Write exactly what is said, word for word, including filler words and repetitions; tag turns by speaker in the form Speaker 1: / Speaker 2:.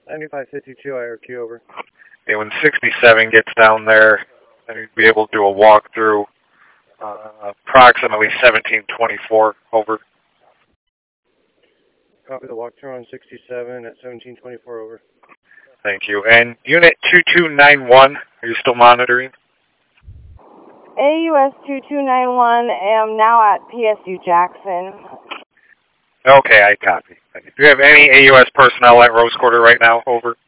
Speaker 1: ninety-five fifty-two I R Q, over.
Speaker 2: Okay, when sixty-seven gets down there, I'd be able to do a walkthrough uh, approximately seventeen twenty-four, over.
Speaker 1: Copy the walkthrough on sixty-seven at seventeen twenty-four, over.
Speaker 2: Thank you. And Unit two two nine one, are you still monitoring?
Speaker 3: A U S two two nine one, am now at P S U Jackson.
Speaker 2: Okay, I copy. Do you have any A U S personnel at Rose Quarter right now? Over.